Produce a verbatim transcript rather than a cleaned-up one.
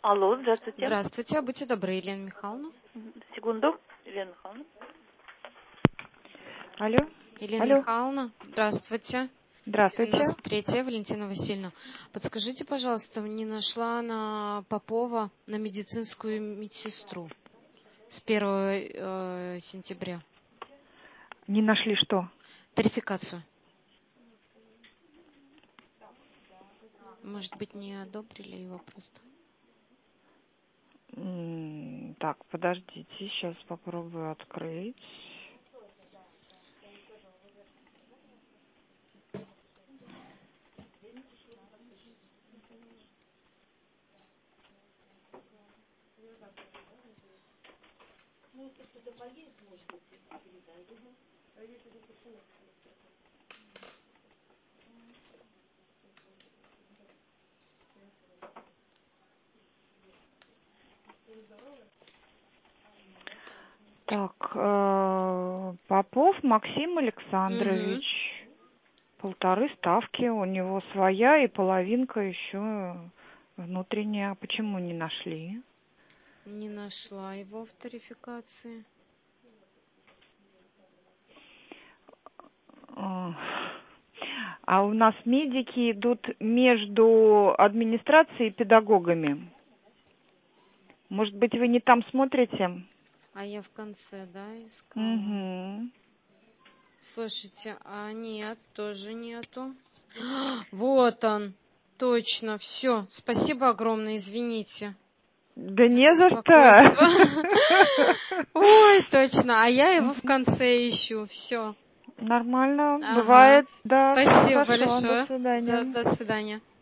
Алло, здравствуйте. Здравствуйте, будьте добры, Елена Михайловна. Секунду, Елена Михайловна. Алло. Елена Алло. Михайловна, здравствуйте. Здравствуйте. девяносто третья, Валентина Васильевна. Подскажите, пожалуйста, не нашла на Попова на медицинскую медсестру с первого э, сентября. Не нашли что? Тарификацию. Может быть, не одобрили его просто? М, Так, подождите, сейчас попробую открыть. Так, э, Попов Максим Александрович. Угу. Полторы ставки, у него своя и половинка еще внутренняя. Почему не нашли? Не нашла его в тарификации. А а у нас медики идут между администрацией и педагогами. Может быть, вы не там смотрите? А я в конце, да, искала? Угу. Слушайте, а нет, тоже нету. Вот он, точно, все. Спасибо огромное, извините. Да За не за беспокойство. что. Ой, точно, а я его в конце ищу, все. Нормально, Ага. бывает, да, все Спасибо хорошо, до большое. До, свидания. до свидания.